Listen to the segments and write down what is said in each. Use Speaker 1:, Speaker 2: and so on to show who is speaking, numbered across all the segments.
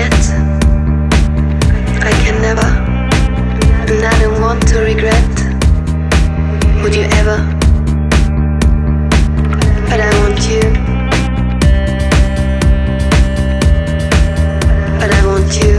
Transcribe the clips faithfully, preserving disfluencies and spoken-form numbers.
Speaker 1: forget. I can never, and I don't want to regret. Would you ever? But I want you. But I want you.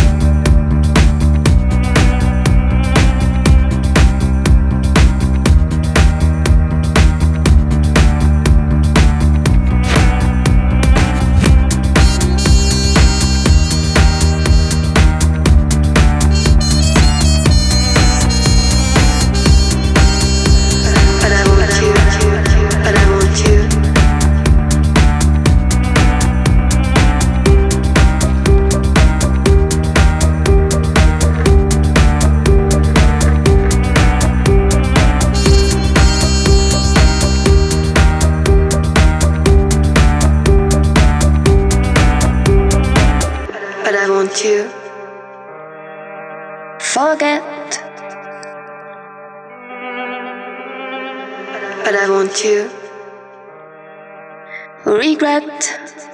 Speaker 1: To forget, but I want to regret.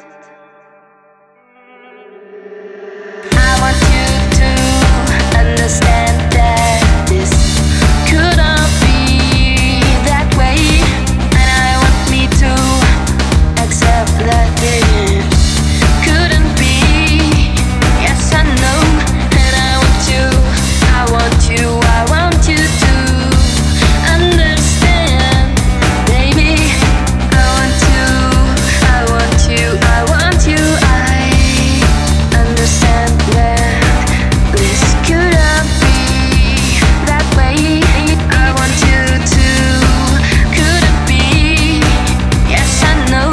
Speaker 1: I want you to understand that this could not be that way, and I want me to accept that this couldn't be. Yes, I know, and I want you, I want you, I want you to understand, baby. I want you, I want you, I want you, I understand that this couldn't be that way. I want you to, couldn't be. Yes, I know.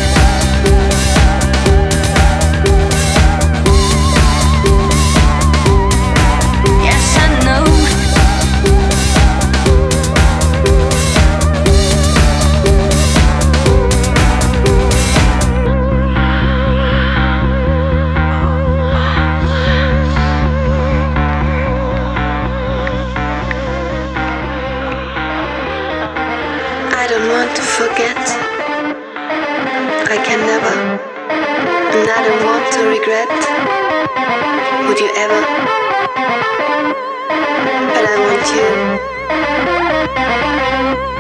Speaker 1: I don't want to forget. I can never, and I don't want to regret. Would you ever? But I want you.